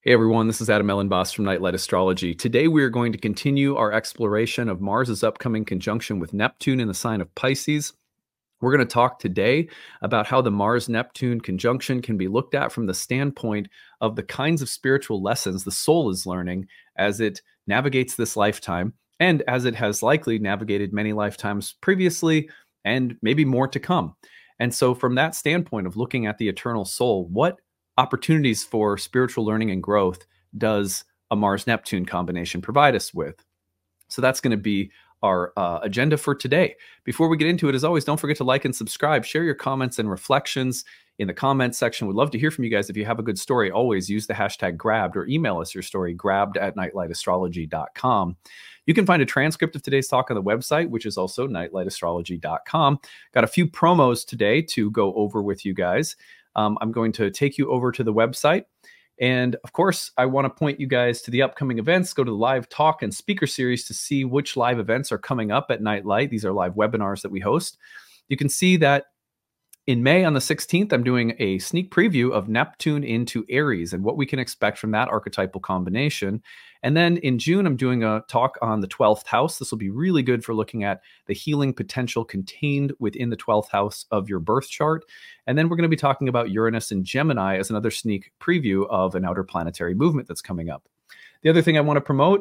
Hey everyone, this is Adam Ellenboss from Nightlight Astrology. Today we are going to continue our exploration of Mars's upcoming conjunction with Neptune in the sign of Pisces. We're going to talk today about how the Mars-Neptune conjunction can be looked at from the standpoint of the kinds of spiritual lessons the soul is learning as it navigates this lifetime and as it has likely navigated many lifetimes previously and maybe more to come. And so from that standpoint of looking at the eternal soul, what opportunities for spiritual learning and growth does a Mars-Neptune combination provide us with? So that's going to be our agenda for today. Before we get into it, as always, don't forget to like and subscribe. Share your comments and reflections in the comments section. We'd love to hear from you guys. If you have a good story, always use the hashtag grabbed or email us your story, grabbed@nightlightastrology.com. You can find a transcript of today's talk on the website, which is also nightlightastrology.com. Got a few promos today to go over with you guys. I'm going to take you over to the website. And of course, I want to point you guys to the upcoming events. Go to the live talk and speaker series to see which live events are coming up at Nightlight. These are live webinars that we host. You can see that in May on the 16th, I'm doing a sneak preview of Neptune into Aries and what we can expect from that archetypal combination. And then in June, I'm doing a talk on the 12th house. This will be really good for looking at the healing potential contained within the 12th house of your birth chart. And then we're going to be talking about Uranus and Gemini as another sneak preview of an outer planetary movement that's coming up. The other thing I want to promote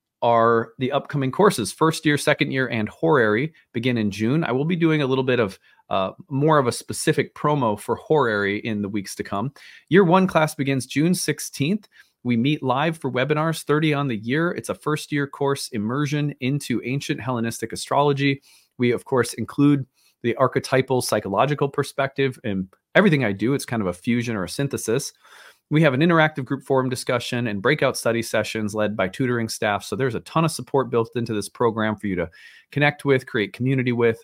are the upcoming courses. First year, second year, and horary begin in June. I will be doing a little bit of more of a specific promo for horary in the weeks to come. Year one class begins June 16th. We meet live for webinars, 30 on the year. It's a first year course, immersion into ancient Hellenistic astrology. We, of course, include the archetypal psychological perspective in everything I do. It's kind of a fusion or a synthesis. We have an interactive group forum discussion and breakout study sessions led by tutoring staff. So there's a ton of support built into this program for you to connect with, create community with.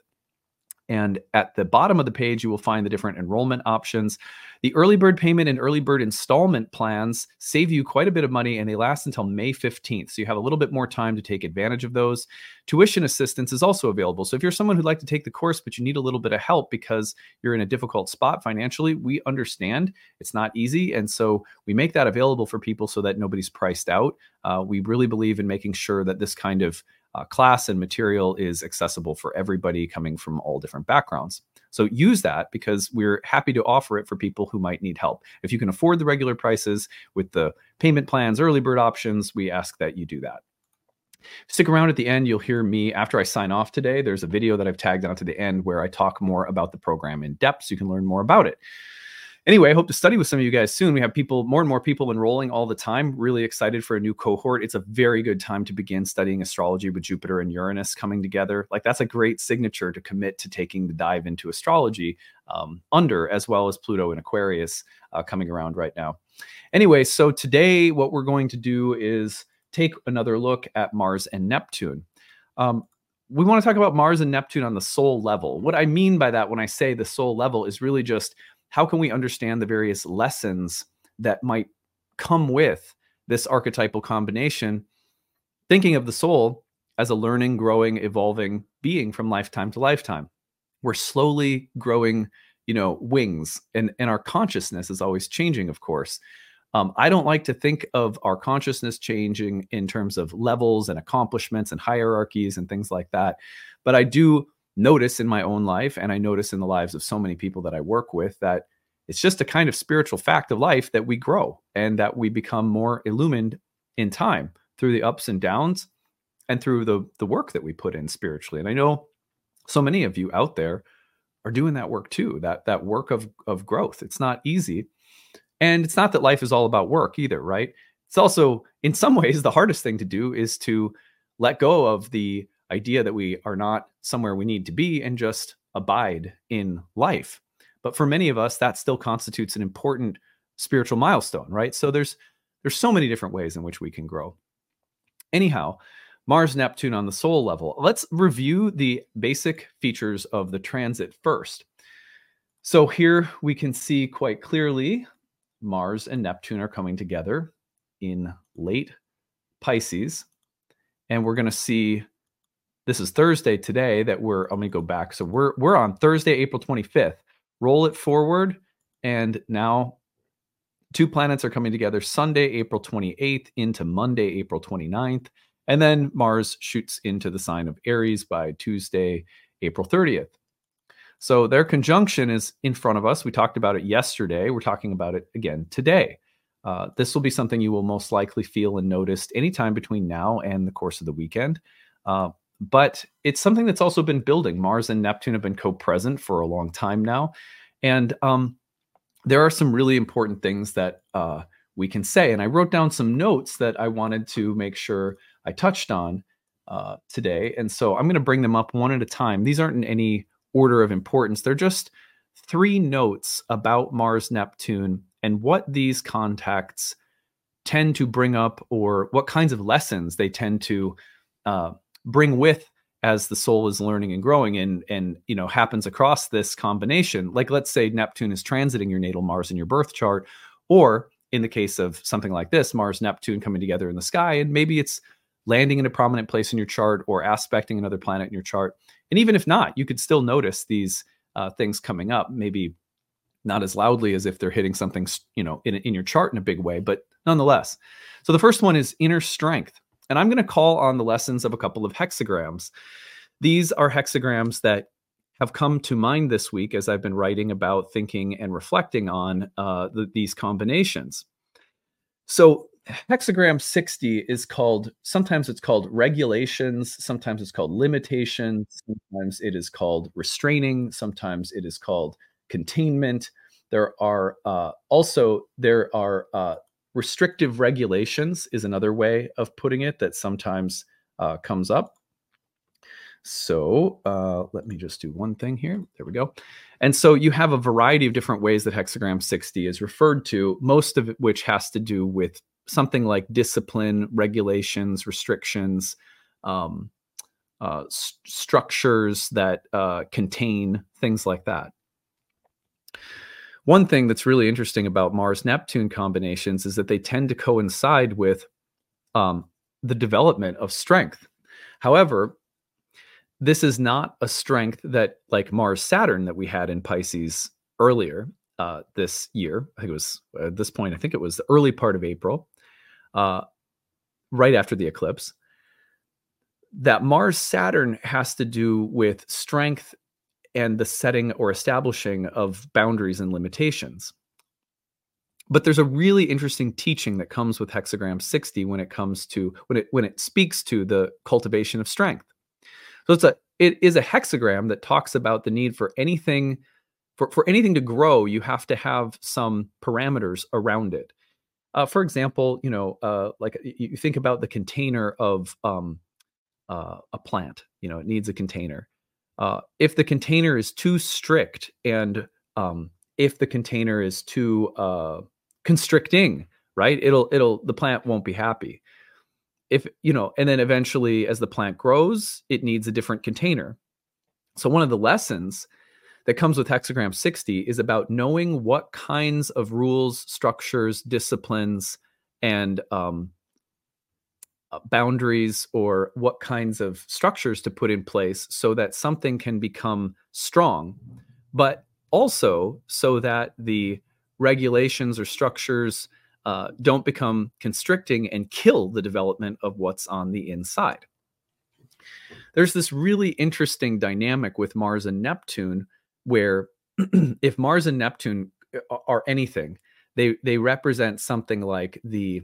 And at the bottom of the page, you will find the different enrollment options. The early bird payment and early bird installment plans save you quite a bit of money, and they last until May 15th. So you have a little bit more time to take advantage of those. Tuition assistance is also available. So if you're someone who'd like to take the course, but you need a little bit of help because you're in a difficult spot financially, we understand it's not easy. And so we make that available for people so that nobody's priced out. We really believe in making sure that this kind of class and material is accessible for everybody coming from all different backgrounds. So use that because we're happy to offer it for people who might need help. If you can afford the regular prices with the payment plans, early bird options, we ask that you do that. Stick around at the end. You'll hear me after I sign off today. There's a video that I've tagged onto the end where I talk more about the program in depth so you can learn more about it. Anyway, I hope to study with some of you guys soon. We have more and more people enrolling all the time. Really excited for a new cohort. It's a very good time to begin studying astrology with Jupiter and Uranus coming together. Like that's a great signature to commit to taking the dive into astrology under, as well as Pluto and Aquarius coming around right now. Anyway, so today what we're going to do is take another look at Mars and Neptune. We want to talk about Mars and Neptune on the soul level. What I mean by that when I say the soul level is really just how can we understand the various lessons that might come with this archetypal combination, thinking of the soul as a learning, growing, evolving being from lifetime to lifetime. We're slowly growing, wings, and our consciousness is always changing, of course. I don't like to think of our consciousness changing in terms of levels and accomplishments and hierarchies and things like that. But I do notice in my own life, and I notice in the lives of so many people that I work with, that it's just a kind of spiritual fact of life that we grow and that we become more illumined in time through the ups and downs and through the work that we put in spiritually. And I know so many of you out there are doing that work too, that work of growth. It's not easy. And it's not that life is all about work either, right? It's also, in some ways, the hardest thing to do is to let go of the idea that we are not somewhere we need to be and just abide in life. But for many of us, that still constitutes an important spiritual milestone, right? So there's so many different ways in which we can grow. Anyhow, Mars Neptune on the soul level. Let's review the basic features of the transit first. So here we can see quite clearly Mars and Neptune are coming together in late Pisces. And we're going to see, this is Thursday today that let me go back. So we're on Thursday, April 25th. Roll it forward, and now Two planets are coming together Sunday, April 28th into Monday, April 29th. And then Mars shoots into the sign of Aries by Tuesday, April 30th. So their conjunction is in front of us. We talked about it yesterday. We're talking about it again today. This will be something you will most likely feel and notice anytime between now and the course of the weekend. But it's something that's also been building. Mars and Neptune have been co-present for a long time now. And there are some really important things that we can say. And I wrote down some notes that I wanted to make sure I touched on today. And so I'm going to bring them up one at a time. These aren't in any order of importance. They're just 3 notes about Mars, Neptune, and what these contacts tend to bring up, or what kinds of lessons they tend to bring with as the soul is learning and growing, and happens across this combination. Like, let's say Neptune is transiting your natal Mars in your birth chart, or in the case of something like this, Mars, Neptune coming together in the sky, and maybe it's landing in a prominent place in your chart or aspecting another planet in your chart. And even if not, you could still notice these things coming up, maybe not as loudly as if they're hitting something, in your chart in a big way, but nonetheless. So the first one is inner strength. And I'm going to call on the lessons of a couple of hexagrams. These are hexagrams that have come to mind this week as I've been writing about, thinking, and reflecting on these combinations. So hexagram 60 is sometimes it's called regulations, sometimes it's called limitations, sometimes it is called restraining, sometimes it is called containment. There are restrictive regulations is another way of putting it that sometimes comes up. So let me just do one thing here. There we go. And so you have a variety of different ways that hexagram 60 is referred to, most of it which has to do with something like discipline, regulations, restrictions, structures that contain things like that. One thing that's really interesting about Mars-Neptune combinations is that they tend to coincide with the development of strength. However, this is not a strength that, like Mars-Saturn that we had in Pisces earlier this year. I think it was at this point, I think it was the early part of April, right after the eclipse. That Mars-Saturn has to do with strength and the setting or establishing of boundaries and limitations. But there's a really interesting teaching that comes with hexagram 60 when it speaks to the cultivation of strength. So it is a hexagram that talks about the need for anything, for anything to grow, you have to have some parameters around it. For example, like you think about the container of a plant. It needs a container. If the container is too strict, and if the container is too constricting, right, the plant won't be happy. And then eventually, as the plant grows, it needs a different container. So one of the lessons that comes with hexagram 60 is about knowing what kinds of rules, structures, disciplines, and boundaries, or what kinds of structures to put in place so that something can become strong, but also so that the regulations or structures don't become constricting and kill the development of what's on the inside. There's this really interesting dynamic with Mars and Neptune where if Mars and Neptune are anything, they represent something like the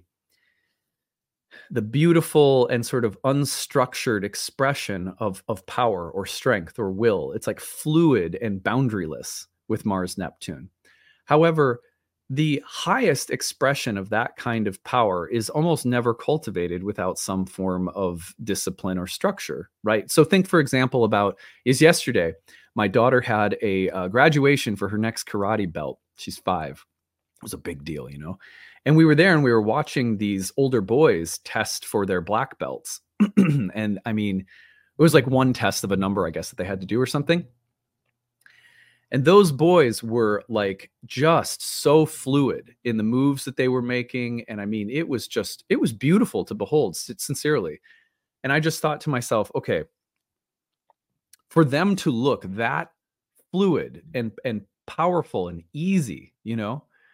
beautiful and sort of unstructured expression of power or strength or will. It's like fluid and boundaryless with Mars Neptune. However, the highest expression of that kind of power is almost never cultivated without some form of discipline or structure, right? So think, for example, yesterday, my daughter had a graduation for her next karate belt. She's 5. It was a big deal, And we were there and we were watching these older boys test for their black belts. And I mean, it was like one test of a number, I guess, that they had to do or something. And those boys were like just so fluid in the moves that they were making. And I mean, it was beautiful to behold, sincerely. And I just thought to myself, okay, for them to look that fluid and powerful and easy,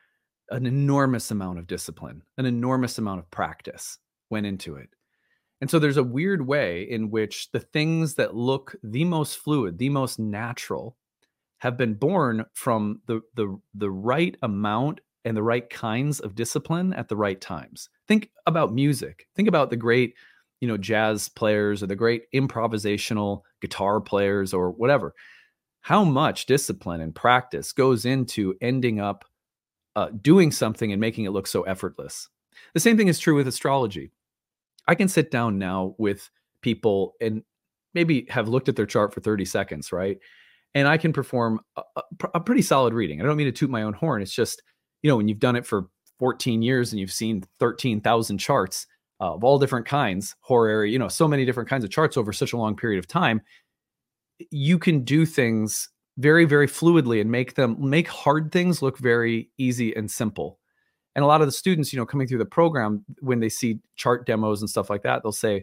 an enormous amount of discipline, an enormous amount of practice went into it. And so there's a weird way in which the things that look the most fluid, the most natural, have been born from the right amount and the right kinds of discipline at the right times. Think about music. Think about the great, jazz players or the great improvisational guitar players or whatever. How much discipline and practice goes into ending up doing something and making it look so effortless. The same thing is true with astrology. I can sit down now with people and maybe have looked at their chart for 30 seconds, right? And I can perform a pretty solid reading. I don't mean to toot my own horn. It's just, when you've done it for 14 years and you've seen 13,000 charts of all different kinds, horary, so many different kinds of charts over such a long period of time, you can do things very, very fluidly and make hard things look very easy and simple. And a lot of the students, coming through the program, when they see chart demos and stuff like that, they'll say,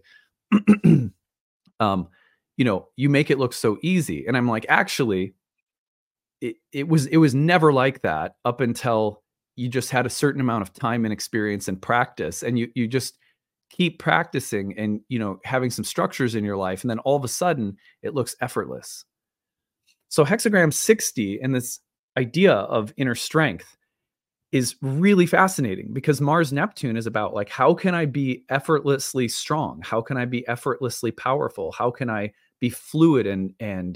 you make it look so easy. And I'm like, actually, it was never like that up until you just had a certain amount of time and experience and practice. And you just keep practicing and, having some structures in your life. And then all of a sudden it looks effortless. So hexagram 60 and this idea of inner strength is really fascinating, because Mars Neptune is about like, how can I be effortlessly strong? How can I be effortlessly powerful? How can I be fluid and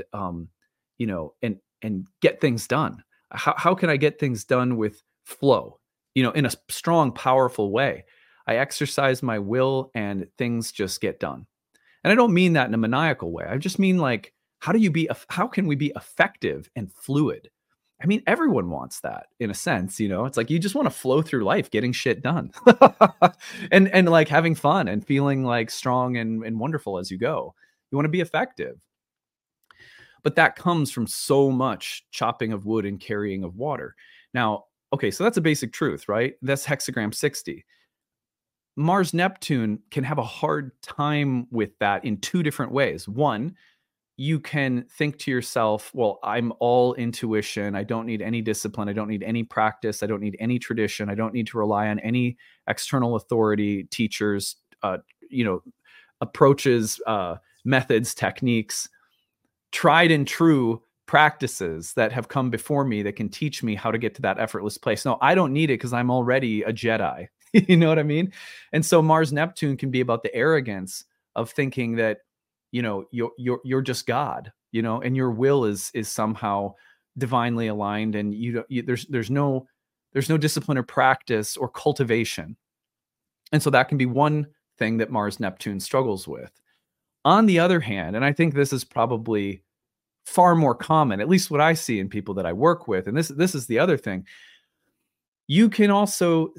get things done? How can I get things done with flow, in a strong, powerful way? I exercise my will and things just get done. And I don't mean that in a maniacal way. I just mean like, how can we be effective and fluid? I mean, everyone wants that in a sense, it's like, you just want to flow through life, getting shit done and like having fun and feeling like strong and wonderful as you go. You want to be effective. But that comes from so much chopping of wood and carrying of water. Now, okay, so that's a basic truth, right? That's hexagram 60. Mars Neptune can have a hard time with that in two different ways. One, you can think to yourself, well, I'm all intuition. I don't need any discipline. I don't need any practice. I don't need any tradition. I don't need to rely on any external authority, teachers, approaches, methods, techniques, tried and true practices that have come before me that can teach me how to get to that effortless place. No, I don't need it because I'm already a Jedi. You know what I mean? And so Mars Neptune can be about the arrogance of thinking that, you're just God, and your will is somehow divinely aligned, and there's no discipline or practice or cultivation. And so that can be one thing that Mars Neptune struggles with. On the other hand, and I think this is probably far more common, at least what I see in people that I work with, and this is the other thing. You can also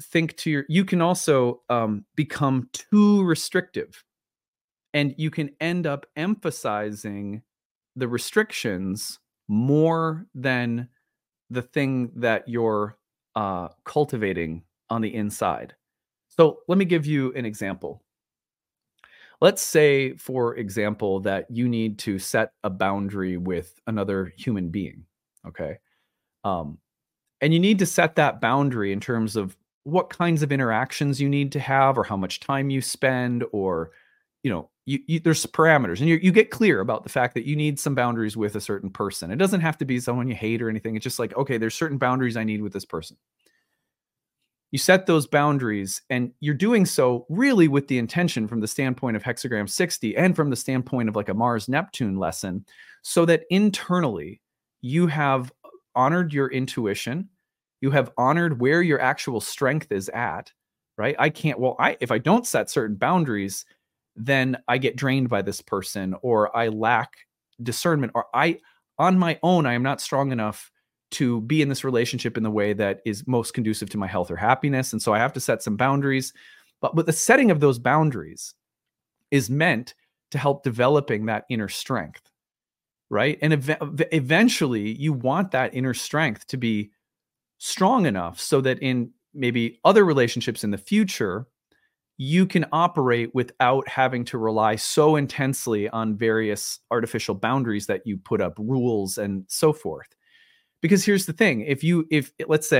become too restrictive. And you can end up emphasizing the restrictions more than the thing that you're cultivating on the inside. So let me give you an example. Let's say, for example, that you need to set a boundary with another human being, okay? And you need to set that boundary in terms of what kinds of interactions you need to have, or how much time you spend, or there's parameters, and you get clear about the fact that you need some boundaries with a certain person. It doesn't have to be someone you hate or anything. It's just like, okay, there's certain boundaries I need with this person. You set those boundaries, and you're doing so really with the intention, from the standpoint of hexagram 60 and from the standpoint of like a Mars Neptune lesson, so that internally you have honored your intuition, you have honored where your actual strength is at, right? If I don't set certain boundaries, then I get drained by this person, or I lack discernment, or on my own, I am not strong enough to be in this relationship in the way that is most conducive to my health or happiness. And so I have to set some boundaries. But the setting of those boundaries is meant to help developing that inner strength, right? And eventually you want that inner strength to be strong enough so that in maybe other relationships in the future, you can operate without having to rely so intensely on various artificial boundaries that you put up, rules and so forth. Because here's the thing, if let's say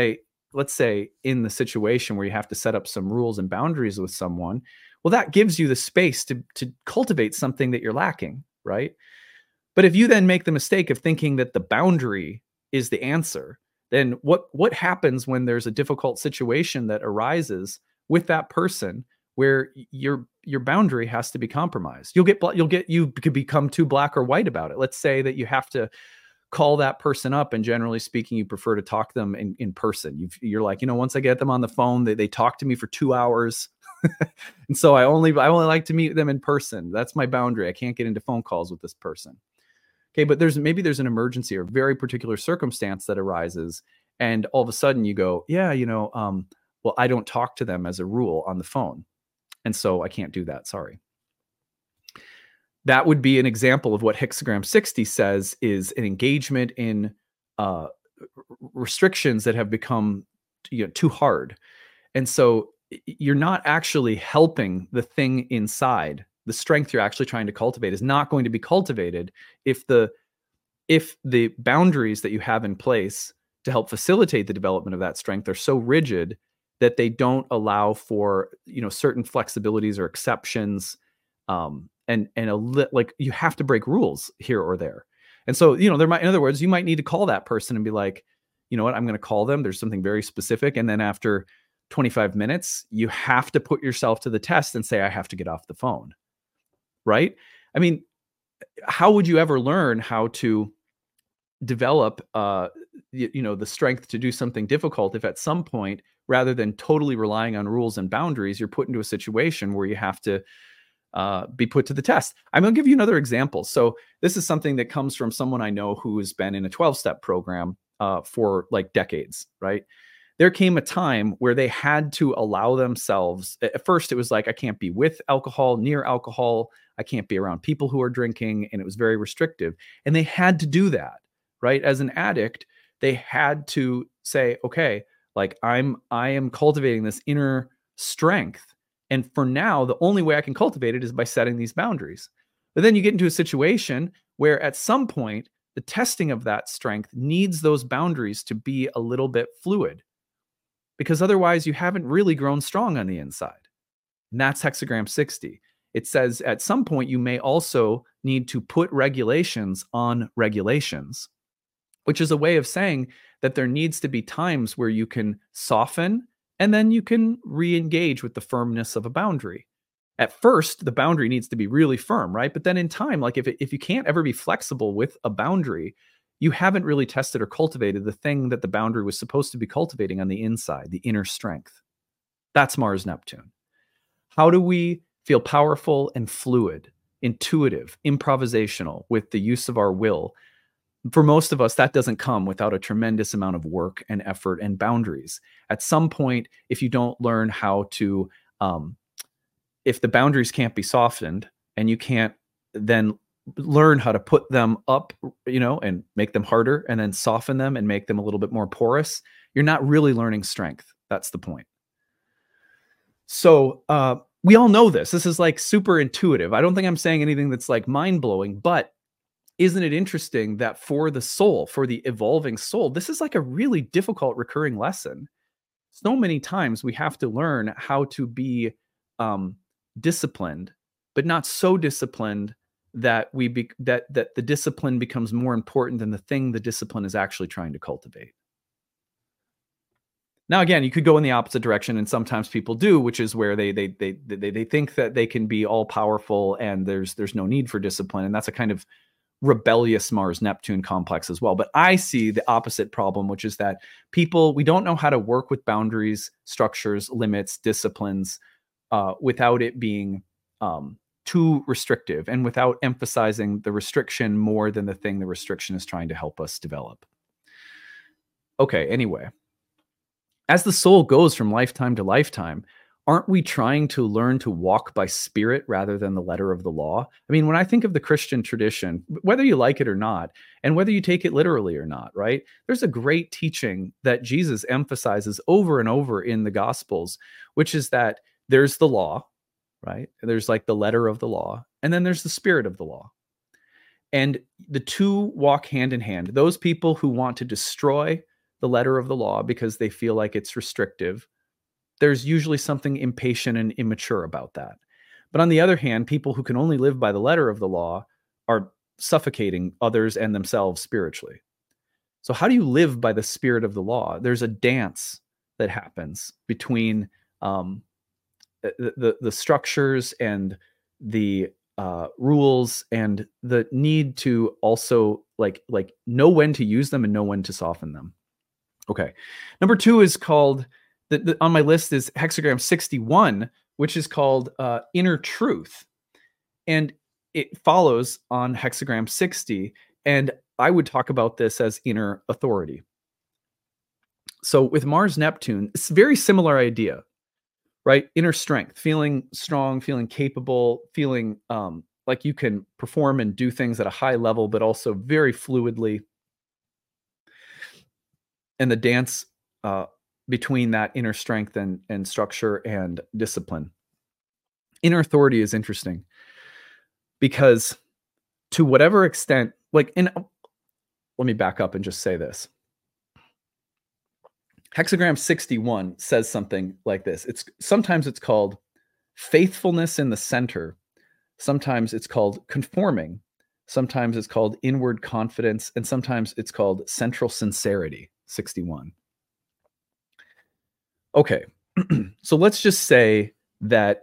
let's say in the situation where you have to set up some rules and boundaries with someone, well, that gives you the space to cultivate something that you're lacking, right? But if you then make the mistake of thinking that the boundary is the answer, then what happens when there's a difficult situation that arises with that person where your boundary has to be compromised? You could become too black or white about it. Let's say that you have to call that person up, and generally speaking, you prefer to talk to them in person. You're like, once I get them on the phone, they talk to me for 2 hours. And so I only like to meet them in person. That's my boundary. I can't get into phone calls with this person. Okay, but maybe there's an emergency or very particular circumstance that arises, and all of a sudden you go, yeah, well, I don't talk to them as a rule on the phone, and so I can't do that. Sorry. That would be an example of what Hexagram 60 says is an engagement in restrictions that have become too hard. And so you're not actually helping the thing inside. The strength you're actually trying to cultivate is not going to be cultivated if the boundaries that you have in place to help facilitate the development of that strength are so rigid that they don't allow for certain flexibilities or exceptions, like you have to break rules here or there. And so in other words, you might need to call that person and be like, you know what, I'm going to call them. There's something very specific, and then after 25 minutes, you have to put yourself to the test and say, I have to get off the phone. Right? I mean, how would you ever learn how to develop, the strength to do something difficult if at some point, rather than totally relying on rules and boundaries, you're put into a situation where you have to be put to the test? I'm going to give you another example. So this is something that comes from someone I know who has been in a 12-step program for like decades, right? There came a time where they had to allow themselves. At first, it was like, I can't be with alcohol, near alcohol. I can't be around people who are drinking. And it was very restrictive. And they had to do that, right? As an addict, they had to say, okay, like I am cultivating this inner strength. And for now, the only way I can cultivate it is by setting these boundaries. But then you get into a situation where at some point, the testing of that strength needs those boundaries to be a little bit fluid, because otherwise you haven't really grown strong on the inside. And that's Hexagram 60. It says at some point you may also need to put regulations on regulations, which is a way of saying that there needs to be times where you can soften and then you can re-engage with the firmness of a boundary. At first, the boundary needs to be really firm, right? But then in time, like if you can't ever be flexible with a boundary, you haven't really tested or cultivated the thing that the boundary was supposed to be cultivating on the inside, the inner strength. That's Mars Neptune. How do we feel powerful and fluid, intuitive, improvisational with the use of our will? For most of us, that doesn't come without a tremendous amount of work and effort and boundaries. At some point, if you don't learn how to, if the boundaries can't be softened and you can't then learn how to put them up, and make them harder and then soften them and make them a little bit more porous, you're not really learning strength. That's the point. So we all know this. This is like super intuitive. I don't think I'm saying anything that's like mind-blowing, but isn't it interesting that for the soul, for the evolving soul, this is like a really difficult recurring lesson. So many times we have to learn how to be disciplined, but not so disciplined that that the discipline becomes more important than the thing the discipline is actually trying to cultivate. Now, again, you could go in the opposite direction, and sometimes people do, which is where they think that they can be all powerful and there's no need for discipline, and that's a kind of rebellious Mars Neptune complex as well. But I see the opposite problem, which is that we don't know how to work with boundaries, structures, limits, disciplines, without it being too restrictive and without emphasizing the restriction more than the thing the restriction is trying to help us develop. Okay, anyway, as the soul goes from lifetime to lifetime, aren't we trying to learn to walk by spirit rather than the letter of the law? I mean, when I think of the Christian tradition, whether you like it or not, and whether you take it literally or not, right? There's a great teaching that Jesus emphasizes over and over in the Gospels, which is that there's the law, right? There's like the letter of the law, and then there's the spirit of the law. And the two walk hand in hand. Those people who want to destroy the letter of the law because they feel like it's restrictive, there's usually something impatient and immature about that. But on the other hand, people who can only live by the letter of the law are suffocating others and themselves spiritually. So how do you live by the spirit of the law? There's a dance that happens between the structures and the rules and the need to also like know when to use them and know when to soften them. Okay. Number 2 is called on my list is hexagram 61, which is called inner truth. And it follows on hexagram 60. And I would talk about this as inner authority. So with Mars Neptune, it's a very similar idea, right? Inner strength, feeling strong, feeling capable, feeling like you can perform and do things at a high level, but also very fluidly. And the dance between that inner strength and structure and discipline. Inner authority is interesting because to whatever extent, let me back up and just say this. Hexagram 61 says something like this. Sometimes it's called faithfulness in the center. Sometimes it's called conforming. Sometimes it's called inward confidence. And sometimes it's called central sincerity, 61. Okay, so let's just say that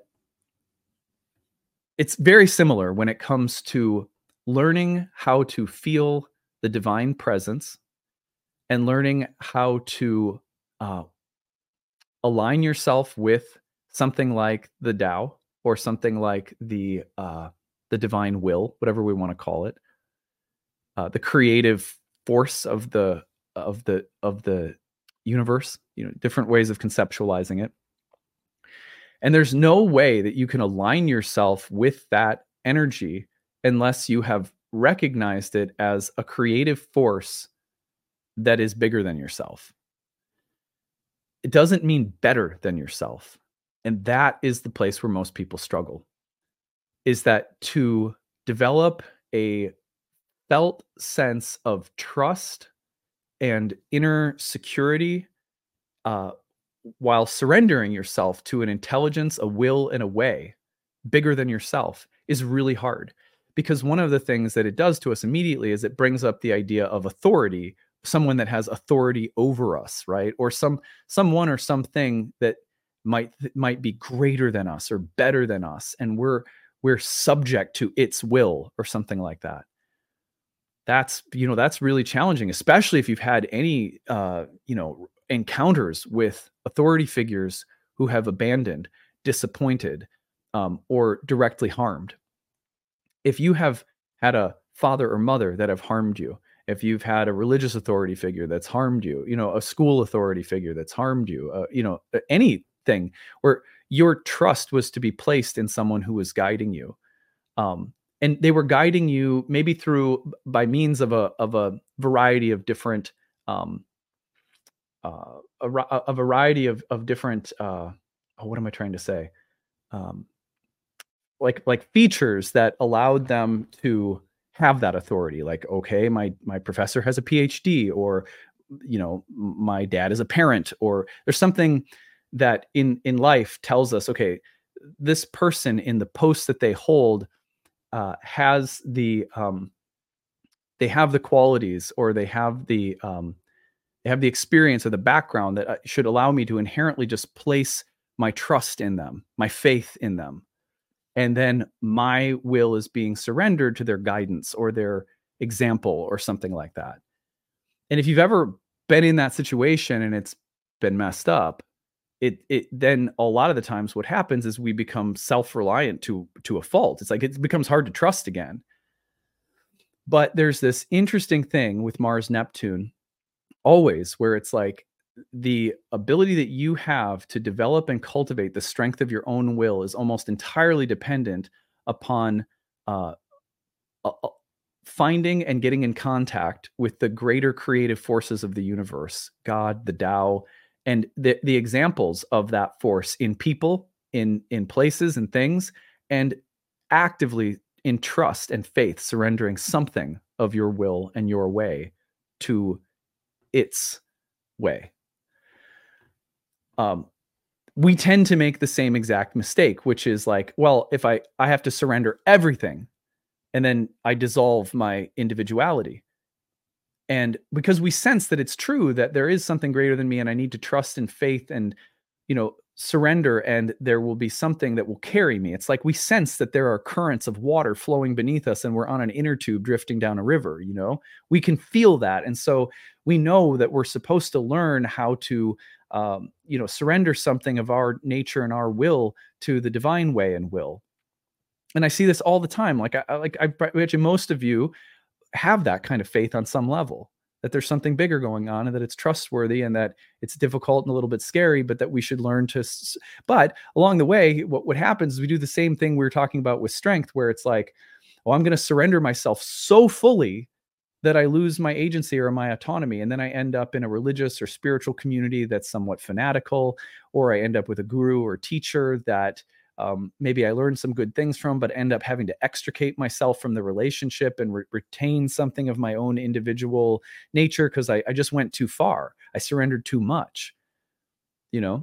it's very similar when it comes to learning how to feel the divine presence and learning how to align yourself with something like the Tao or something like the divine will, whatever we want to call it, the creative force of the universe, different ways of conceptualizing it. And there's no way that you can align yourself with that energy unless you have recognized it as a creative force that is bigger than yourself. It doesn't mean better than yourself. And that is the place where most people struggle, is that to develop a felt sense of trust and inner security while surrendering yourself to an intelligence, a will, and a way bigger than yourself is really hard. Because one of the things that it does to us immediately is it brings up the idea of authority, someone that has authority over us, right? Or someone or something that might be greater than us or better than us, and we're subject to its will or something like that. That's really challenging, especially if you've had any encounters with authority figures who have abandoned, disappointed, or directly harmed. If you have had a father or mother that have harmed you, if you've had a religious authority figure that's harmed you, a school authority figure that's harmed you, anything where your trust was to be placed in someone who was guiding you, and they were guiding you maybe by means of a variety of different a variety of different what am I trying to say? Like features that allowed them to have that authority. Like, okay, my professor has a PhD, or my dad is a parent, or there's something that in life tells us, okay, this person in the post that they hold has the they have the qualities, or they have the experience or the background that should allow me to inherently just place my trust in them, my faith in them. And then my will is being surrendered to their guidance or their example or something like that. And if you've ever been in that situation and it's been messed up, it then a lot of the times what happens is we become self-reliant to a fault. It's like it becomes hard to trust again. But there's this interesting thing with Mars Neptune always, where it's like the ability that you have to develop and cultivate the strength of your own will is almost entirely dependent upon finding and getting in contact with the greater creative forces of the universe, God, the Tao, and the examples of that force in people, in places and things, and actively in trust and faith, surrendering something of your will and your way to its way. We tend to make the same exact mistake, which is like, well, if I have to surrender everything and then I dissolve my individuality. And because we sense that it's true that there is something greater than me and I need to trust in faith and, surrender, and there will be something that will carry me. It's like we sense that there are currents of water flowing beneath us and we're on an inner tube drifting down a river, we can feel that. And so we know that we're supposed to learn how to, surrender something of our nature and our will to the divine way and will. And I see this all the time. I imagine most of you have that kind of faith on some level, that there's something bigger going on and that it's trustworthy and that it's difficult and a little bit scary, but that we should learn to. But along the way, what happens is we do the same thing we were talking about with strength, where it's like, oh, I'm going to surrender myself so fully that I lose my agency or my autonomy. And then I end up in a religious or spiritual community that's somewhat fanatical, or I end up with a guru or teacher that maybe I learned some good things from, but end up having to extricate myself from the relationship and retain something of my own individual nature because I just went too far. I surrendered too much, The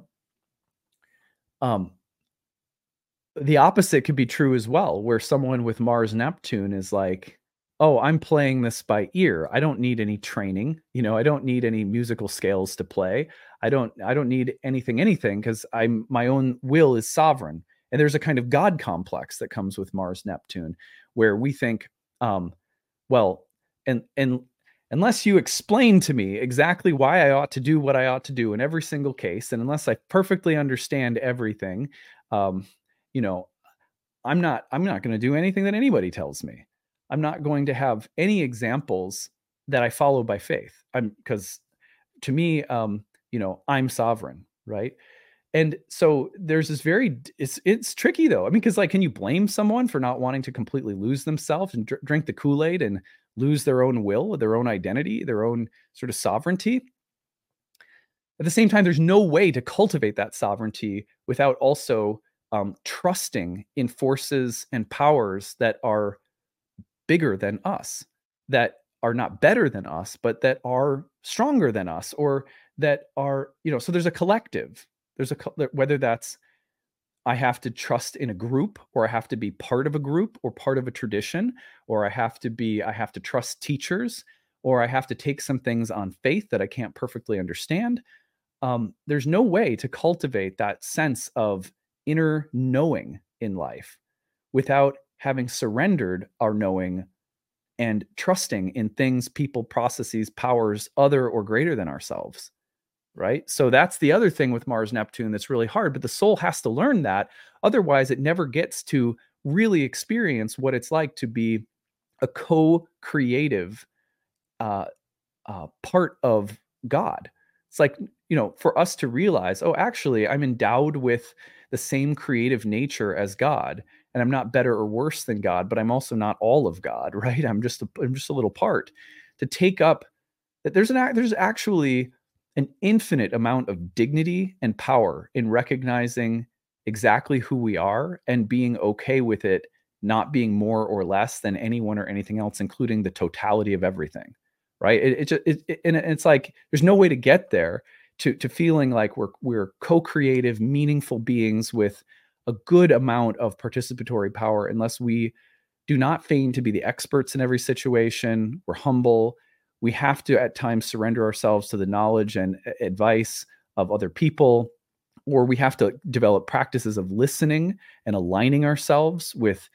opposite could be true as well, where someone with Mars Neptune is like, oh, I'm playing this by ear. I don't need any training. I don't need any musical scales to play. I don't need anything because my own will is sovereign. And there's a kind of God complex that comes with Mars Neptune, where we think, well, and unless you explain to me exactly why I ought to do what I ought to do in every single case, and unless I perfectly understand everything, I'm not going to do anything that anybody tells me. I'm not going to have any examples that I follow by faith. Because to me, I'm sovereign, right? And so there's this it's tricky though. I mean, because can you blame someone for not wanting to completely lose themselves and drink the Kool-Aid and lose their own will, their own identity, their own sort of sovereignty? At the same time, there's no way to cultivate that sovereignty without also trusting in forces and powers that are bigger than us, that are not better than us, but that are stronger than us, or that are, so there's a collective. Whether that's I have to trust in a group, or I have to be part of a group or part of a tradition, or I have to trust teachers, or I have to take some things on faith that I can't perfectly understand. There's no way to cultivate that sense of inner knowing in life without having surrendered our knowing and trusting in things, people, processes, powers, other or greater than ourselves. Right? So that's the other thing with Mars Neptune that's really hard, but the soul has to learn that. Otherwise, it never gets to really experience what it's like to be a co-creative part of God. It's like, for us to realize, oh, actually, I'm endowed with the same creative nature as God, and I'm not better or worse than God, but I'm also not all of God, right? I'm just a little part. To take up that there's actually an infinite amount of dignity and power in recognizing exactly who we are and being okay with it not being more or less than anyone or anything else, including the totality of everything, right? It's like there's no way to get there to feeling like we're co-creative, meaningful beings with a good amount of participatory power unless we do not feign to be the experts in every situation. We're humble. We have to at times surrender ourselves to the knowledge and advice of other people, or we have to develop practices of listening and aligning ourselves with,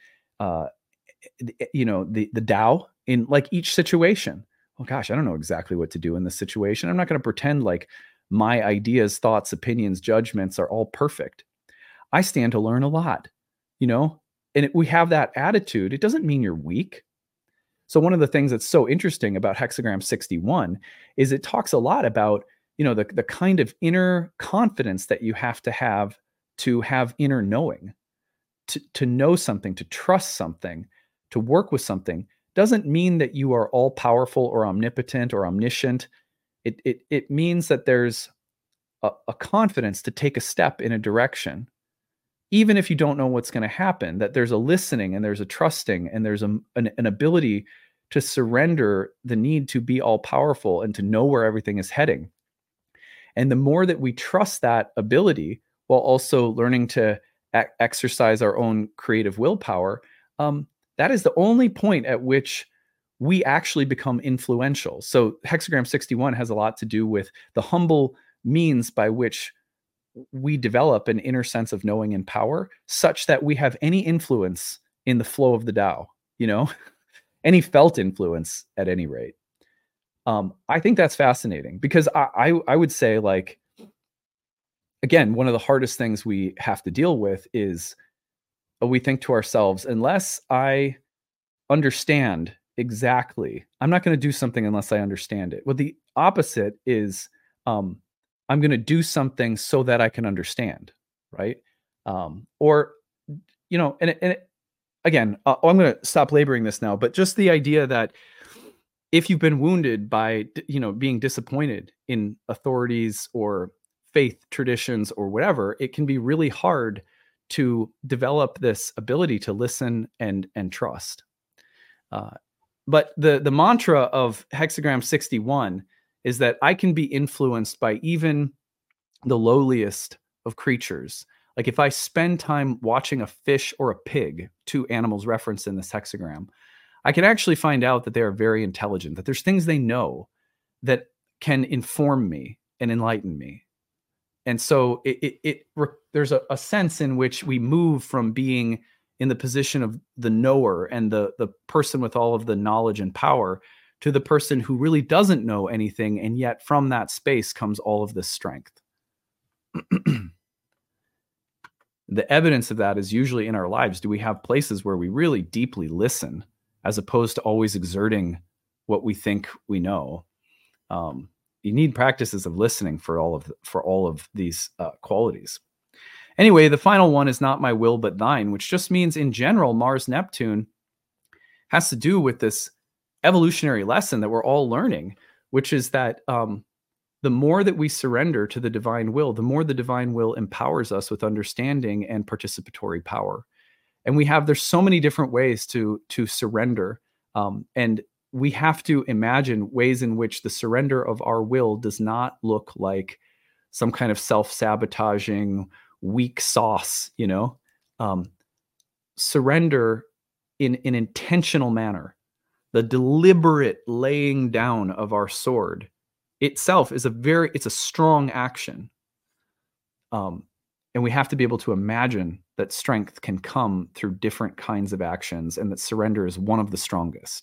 the Tao in each situation. Oh gosh, I don't know exactly what to do in this situation. I'm not going to pretend like my ideas, thoughts, opinions, judgments are all perfect. I stand to learn a lot, and we have that attitude. It doesn't mean you're weak. So one of the things that's so interesting about Hexagram 61 is it talks a lot about, the kind of inner confidence that you have to have inner knowing, to know something, to trust something, to work with something. Doesn't mean that you are all powerful or omnipotent or omniscient. It means that there's a confidence to take a step in a direction, even if you don't know what's going to happen, that there's a listening and there's a trusting and there's an ability to surrender the need to be all powerful and to know where everything is heading. And the more that we trust that ability while also learning to exercise our own creative willpower, that is the only point at which we actually become influential. So Hexagram 61 has a lot to do with the humble means by which we develop an inner sense of knowing and power such that we have any influence in the flow of the Tao, any felt influence at any rate. I think that's fascinating because I would say, like, again, one of the hardest things we have to deal with is we think to ourselves, unless I understand exactly, I'm not going to do something unless I understand it. Well, the opposite is I'm going to do something so that I can understand, right? Or, again, I'm going to stop laboring this now, but just the idea that if you've been wounded by, being disappointed in authorities or faith traditions or whatever, it can be really hard to develop this ability to listen and trust. But the mantra of Hexagram 61 is that I can be influenced by even the lowliest of creatures. Like if I spend time watching a fish or a pig, two animals referenced in this hexagram, I can actually find out that they are very intelligent, that there's things they know that can inform me and enlighten me. And so there's a sense in which we move from being in the position of the knower and the person with all of the knowledge and power to the person who really doesn't know anything. And yet from that space comes all of this strength. The evidence of that is usually in our lives. Do we have places where we really deeply listen as opposed to always exerting what we think we know? You need practices of listening for all of these qualities. Anyway, the final one is not my will, but thine, which just means in general, Mars Neptune has to do with this evolutionary lesson that we're all learning, which is that the more that we surrender to the divine will, the more the divine will empowers us with understanding and participatory power. And there's so many different ways to surrender. And we have to imagine ways in which the surrender of our will does not look like some kind of self-sabotaging, weak sauce, surrender in an intentional manner. The deliberate laying down of our sword itself is it's a strong action. And we have to be able to imagine that strength can come through different kinds of actions and that surrender is one of the strongest.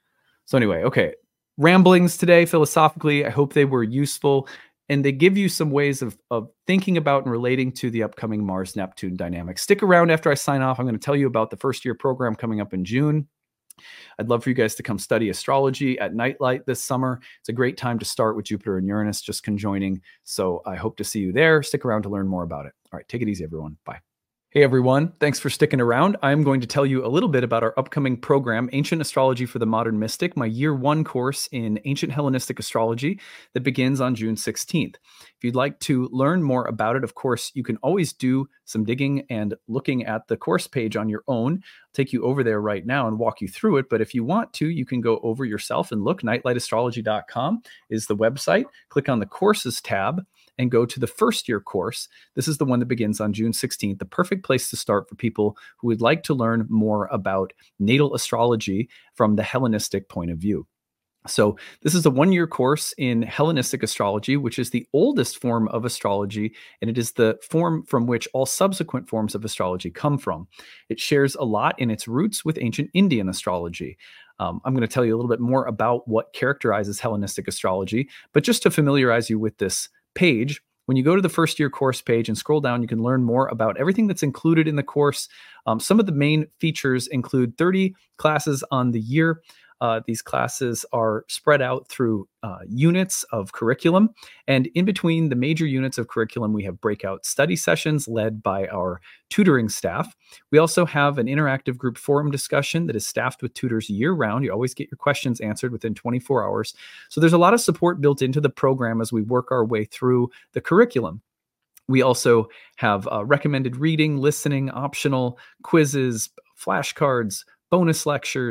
So anyway, okay, ramblings today philosophically. I hope they were useful and they give you some ways of thinking about and relating to the upcoming Mars-Neptune dynamic. Stick around after I sign off. I'm going to tell you about the first year program coming up in June. I'd love for you guys to come study astrology at Nightlight this summer. It's a great time to start with Jupiter and Uranus just conjoining. So I hope to see you there. Stick around to learn more about it. All right, take it easy, everyone. Bye. Hey, everyone. Thanks for sticking around. I'm going to tell you a little bit about our upcoming program, Ancient Astrology for the Modern Mystic, my year one course in ancient Hellenistic astrology that begins on June 16th. If you'd like to learn more about it, of course, you can always do some digging and looking at the course page on your own. I'll take you over there right now and walk you through it. But if you want to, you can go over yourself and look. Nightlightastrology.com is the website. Click on the courses tab and go to the first year course. This is the one that begins on June 16th, the perfect place to start for people who would like to learn more about natal astrology from the Hellenistic point of view. So this is a one-year course in Hellenistic astrology, which is the oldest form of astrology, and it is the form from which all subsequent forms of astrology come from. It shares a lot in its roots with ancient Indian astrology. I'm going to tell you a little bit more about what characterizes Hellenistic astrology, but just to familiarize you with this page, when you go to the first year course page and scroll down, you can learn more about everything that's included in the course. Some of the main features include 30 classes on the year. These classes are spread out through units of curriculum. And in between the major units of curriculum, we have breakout study sessions led by our tutoring staff. We also have an interactive group forum discussion that is staffed with tutors year round. You always get your questions answered within 24 hours. So there's a lot of support built into the program as we work our way through the curriculum. We also have recommended reading, listening, optional quizzes, flashcards, bonus lectures,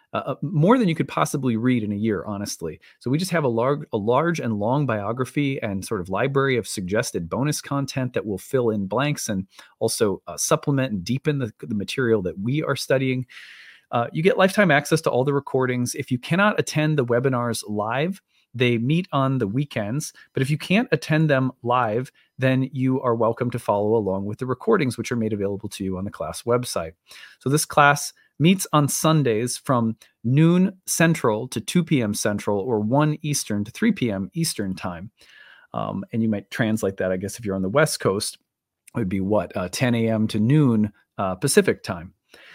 more than you could possibly read in a year, honestly. So we just have a large and long biography and sort of library of suggested bonus content that will fill in blanks and also supplement and deepen the material that we are studying. You get lifetime access to all the recordings. If you cannot attend the webinars live, they meet on the weekends, but if you can't attend them live, then you are welcome to follow along with the recordings, which are made available to you on the class website. So this class meets on Sundays from noon Central to 2 p.m. Central, or 1 Eastern to 3 p.m. Eastern time. And you might translate that, I guess, if you're on the West Coast, it would be 10 a.m. to noon Pacific time.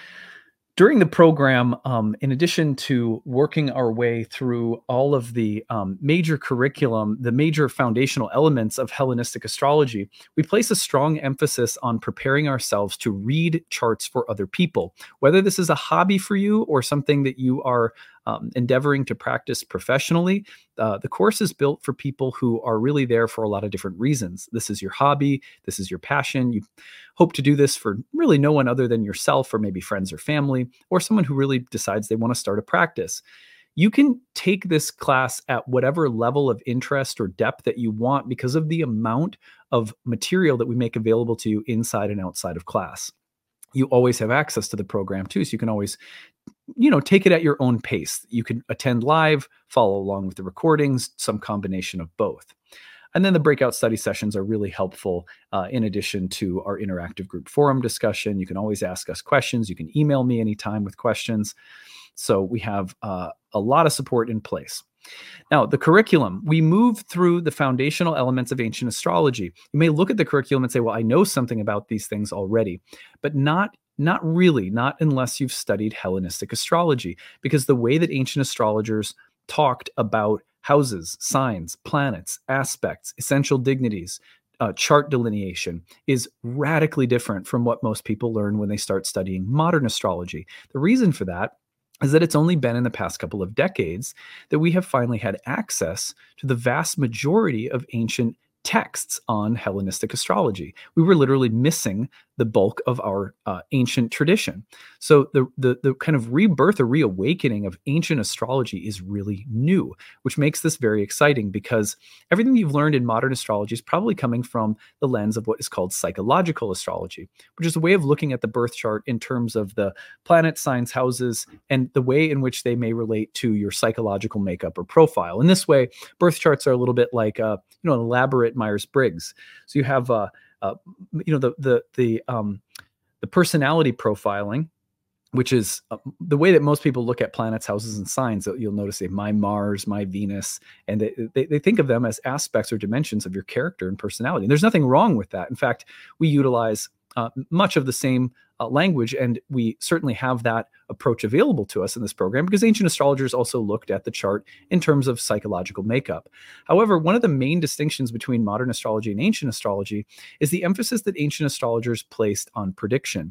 During the program, in addition to working our way through all of the major curriculum, the major foundational elements of Hellenistic astrology, we place a strong emphasis on preparing ourselves to read charts for other people. Whether this is a hobby for you or something that you are endeavoring to practice professionally, the course is built for people who are really there for a lot of different reasons. This is your hobby. This is your passion. You hope to do this for really no one other than yourself, or maybe friends or family, or someone who really decides they want to start a practice. You can take this class at whatever level of interest or depth that you want because of the amount of material that we make available to you inside and outside of class. You always have access to the program too, so you can always take it at your own pace. You can attend live, follow along with the recordings, some combination of both. And then the breakout study sessions are really helpful in addition to our interactive group forum discussion. You can always ask us questions. You can email me anytime with questions. So we have a lot of support in place. Now, the curriculum, we move through the foundational elements of ancient astrology. You may look at the curriculum and say, well, I know something about these things already, but not really, not unless you've studied Hellenistic astrology, because the way that ancient astrologers talked about houses, signs, planets, aspects, essential dignities, chart delineation is radically different from what most people learn when they start studying modern astrology. The reason for that is that it's only been in the past couple of decades that we have finally had access to the vast majority of ancient texts on Hellenistic astrology. We were literally missing the bulk of our ancient tradition. So the kind of rebirth or reawakening of ancient astrology is really new, which makes this very exciting because everything you've learned in modern astrology is probably coming from the lens of what is called psychological astrology, which is a way of looking at the birth chart in terms of the planet, signs, houses, and the way in which they may relate to your psychological makeup or profile. In this way, birth charts are a little bit like an elaborate Myers-Briggs. So you have the personality profiling, which is the way that most people look at planets, houses, and signs. You'll notice my Mars, my Venus, and they think of them as aspects or dimensions of your character and personality. And there's nothing wrong with that. In fact, we utilize much of the same language, and we certainly have that approach available to us in this program because ancient astrologers also looked at the chart in terms of psychological makeup. However, one of the main distinctions between modern astrology and ancient astrology is the emphasis that ancient astrologers placed on prediction.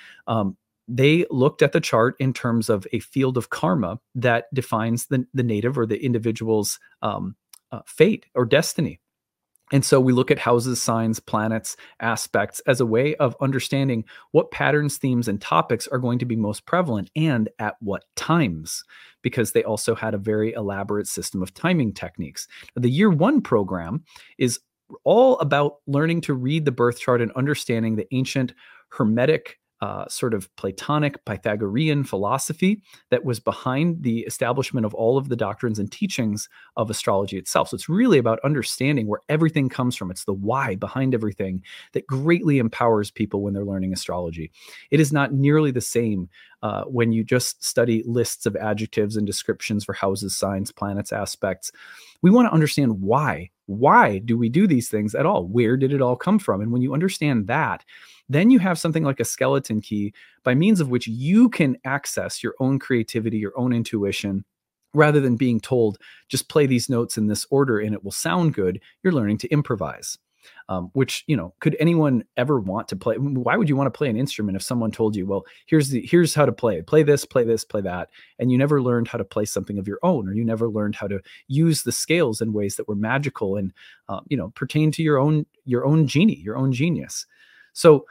They looked at the chart in terms of a field of karma that defines the native or the individual's fate or destiny. And so we look at houses, signs, planets, aspects as a way of understanding what patterns, themes, and topics are going to be most prevalent and at what times, because they also had a very elaborate system of timing techniques. The year one program is all about learning to read the birth chart and understanding the ancient Hermetic sort of Platonic Pythagorean philosophy that was behind the establishment of all of the doctrines and teachings of astrology itself. So it's really about understanding where everything comes from. It's the why behind everything that greatly empowers people when they're learning astrology. It is not nearly the same when you just study lists of adjectives and descriptions for houses, signs, planets, aspects. We want to understand why. Why do we do these things at all? Where did it all come from? And when you understand that, then you have something like a skeleton key by means of which you can access your own creativity, your own intuition, rather than being told, just play these notes in this order and it will sound good. You're learning to improvise, which, could anyone ever want to play? Why would you want to play an instrument if someone told you, well, here's how to play it. Play this, play that. And you never learned how to play something of your own, or you never learned how to use the scales in ways that were magical and, pertain to your own genie, your own genius. So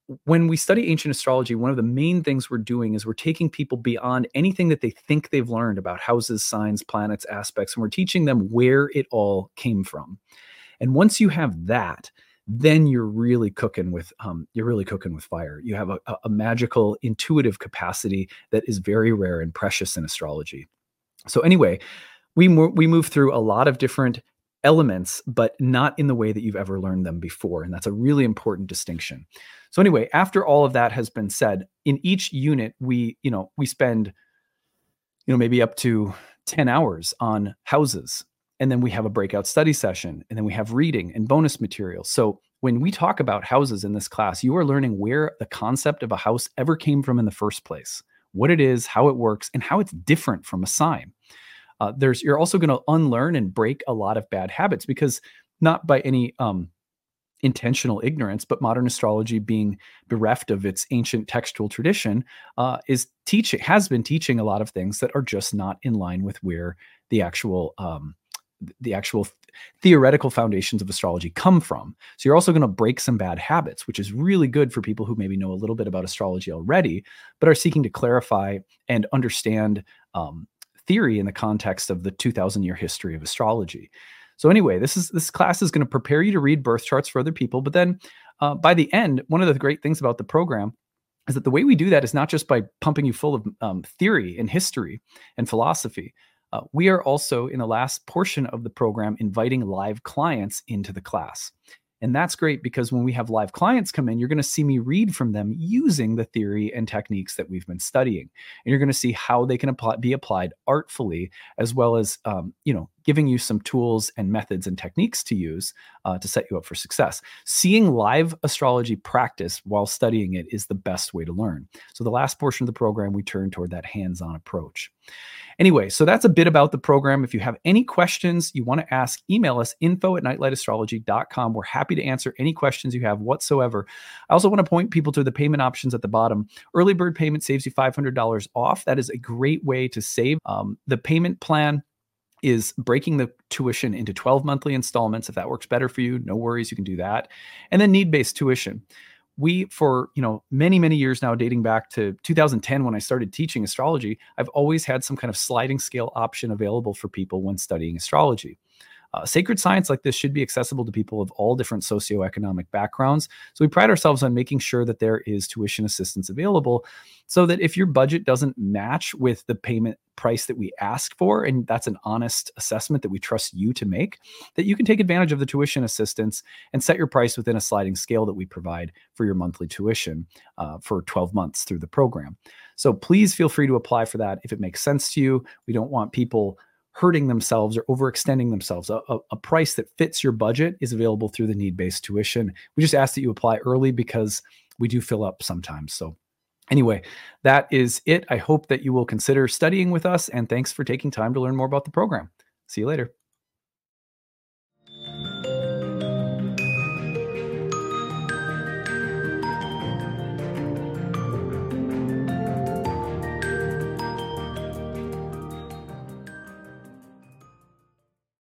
when we study ancient astrology, one of the main things we're doing is we're taking people beyond anything that they think they've learned about houses, signs, planets, aspects, and we're teaching them where it all came from. And once you have that, then you're really cooking with fire. You have a magical, intuitive capacity that is very rare and precious in astrology. So anyway, we move through a lot of different elements, but not in the way that you've ever learned them before. And that's a really important distinction. So anyway, after all of that has been said, in each unit, we spend, maybe up to 10 hours on houses. And then we have a breakout study session, and then we have reading and bonus material. So when we talk about houses in this class, you are learning where the concept of a house ever came from in the first place, what it is, how it works, and how it's different from a sign. You're also going to unlearn and break a lot of bad habits, because not by any intentional ignorance, but modern astrology, being bereft of its ancient textual tradition, has been teaching a lot of things that are just not in line with where the actual theoretical foundations of astrology come from. So you're also going to break some bad habits, which is really good for people who maybe know a little bit about astrology already, but are seeking to clarify and understand theory in the context of the 2,000-year history of astrology. So anyway, this class is going to prepare you to read birth charts for other people. But then by the end, one of the great things about the program is that the way we do that is not just by pumping you full of theory and history and philosophy. We are also, in the last portion of the program, inviting live clients into the class. And that's great, because when we have live clients come in, you're going to see me read from them using the theory and techniques that we've been studying. And you're going to see how they can be applied artfully, as well as, giving you some tools and methods and techniques to use to set you up for success. Seeing live astrology practice while studying it is the best way to learn. So the last portion of the program, we turn toward that hands-on approach. Anyway, so that's a bit about the program. If you have any questions you want to ask, email us, info@nightlightastrology.com. We're happy to answer any questions you have whatsoever. I also want to point people to the payment options at the bottom. Early bird payment saves you $500 off. That is a great way to save. The payment plan is breaking the tuition into 12 monthly installments. If that works better for you, no worries, you can do that. And then need-based tuition. We, for many, many years now, dating back to 2010 when I started teaching astrology, I've always had some kind of sliding scale option available for people when studying astrology. Sacred science like this should be accessible to people of all different socioeconomic backgrounds. So we pride ourselves on making sure that there is tuition assistance available, so that if your budget doesn't match with the payment price that we ask for, and that's an honest assessment that we trust you to make, that you can take advantage of the tuition assistance and set your price within a sliding scale that we provide for your monthly tuition for 12 months through the program. So please feel free to apply for that if it makes sense to you. We don't want people hurting themselves or overextending themselves. A price that fits your budget is available through the need-based tuition. We just ask that you apply early, because we do fill up sometimes. So anyway, that is it. I hope that you will consider studying with us, and thanks for taking time to learn more about the program. See you later.